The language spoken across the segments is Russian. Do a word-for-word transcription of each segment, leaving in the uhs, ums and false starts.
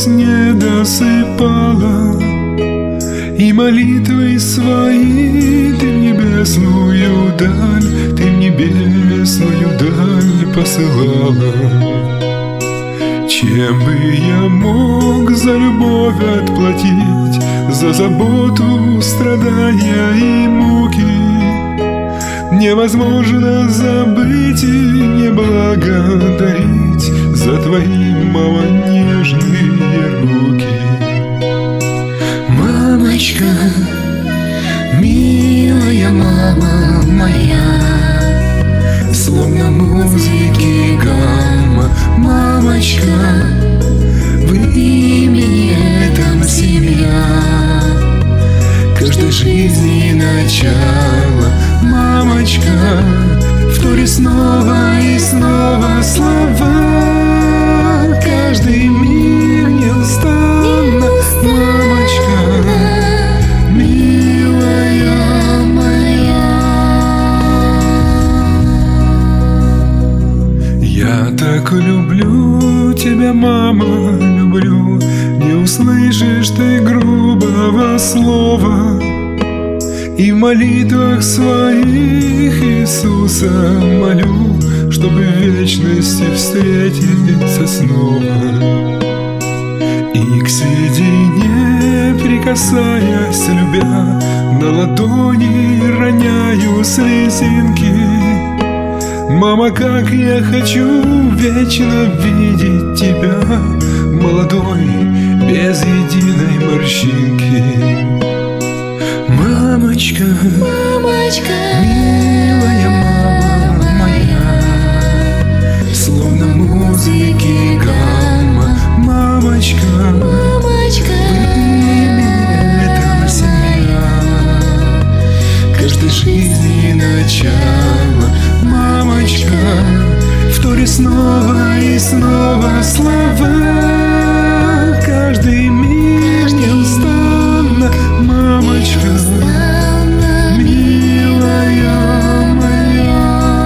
сне досыпала, и молитвы свои ты в небесную даль, ты в небесную даль посылала. Чем бы я мог за любовь отплатить, за заботу, страдания и муки? Невозможно забыть и не благодарить за твои, мама, нежные руки. Мамочка, милая мама моя, словно музыки гамма. Мамочка, в имени этом семья, каждой жизни начало. Мамочка, втори снова и снова слова, каждый миг неустанно. Мамочка, милая моя. Я так люблю тебя, мама, люблю. Не услышишь ты грубого слова, и в молитвах своих Иисуса молю, чтобы в вечности встретиться снова. И к седине прикасаясь, любя, на ладони роняю слезинки. Мама, как я хочу вечно видеть тебя, молодой, без единой морщинки. Мамочка, мамочка, милая мама моя, словно музыки гамма. Мамочка, мамочка, в имени этом семья, каждой жизни начало. Мамочка, втори снова и снова слова, каждый миг неустанно. Мамочка, милая моя.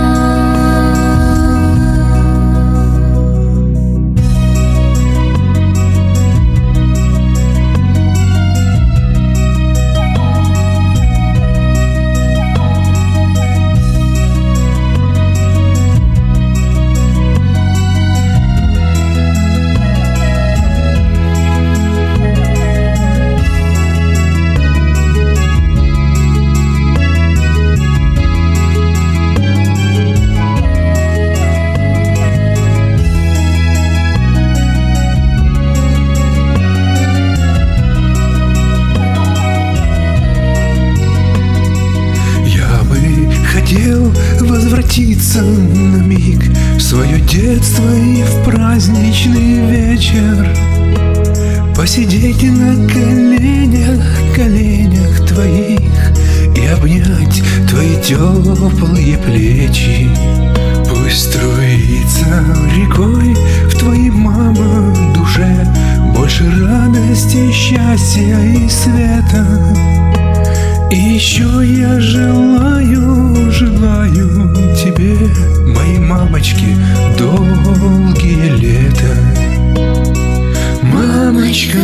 Хотел возвратиться на миг в свое детство и в праздничный вечер, посидеть на коленях, коленях твоих и обнять твои теплые плечи. Пусть струится рекой в твоей, мама, душе больше радости, счастья и света. И еще я желаю, желаю тебе, моей мамочке, долгие лета. Мамочка,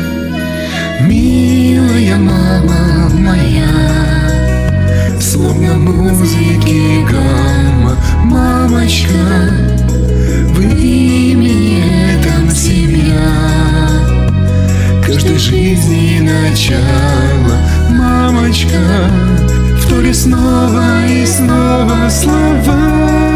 милая мама моя, словно музыки гамма. Мамочка, в имени этом семья, каждой жизни начало. Мамочка, втори снова и снова слова,